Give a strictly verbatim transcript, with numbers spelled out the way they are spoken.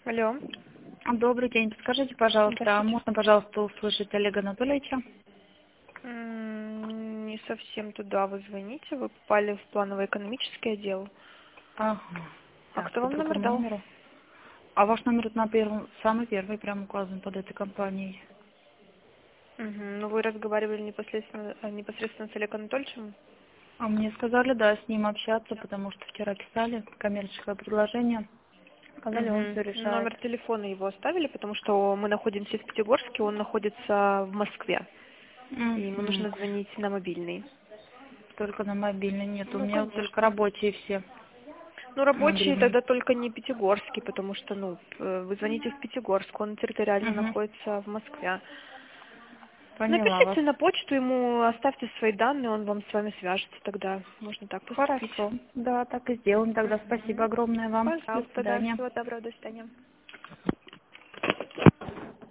Алло. Добрый день. Подскажите, пожалуйста, а Здравствуйте. можно, пожалуйста, услышать Олега Анатольевича? М, Не совсем туда вы звоните, вы попали в планово-экономический отдел. Ага. А Так, кто по вам номер другому дал? номеру. А ваш номер на первом, самый первый, прям указан под этой компанией. Мгм. Ну вы разговаривали непосредственно, э, непосредственно с Олегом Анатольевичем? А мне сказали, да, с ним общаться, потому что вчера писали коммерческое предложение. Сказали, он Мгм. все решает. Номер телефона его оставили, потому что мы находимся в Пятигорске, он находится в Москве. И ему Угу. нужно звонить на мобильный. Только на мобильный нет. У Ну, меня вот только конечно. рабочие все Ну, рабочие мобильные. тогда только не Пятигорский, потому что, ну, э, вы звоните в Пятигорск, он территориально Угу. находится в Москве. Поняла вас. Напишите на почту ему, оставьте свои данные, он вам с вами свяжется тогда. Можно так поступить. Хорошо. Да, так и сделаем тогда. Спасибо Мгм. огромное вам. До Пожалуйста, да, свидания. всего доброго, до свидания.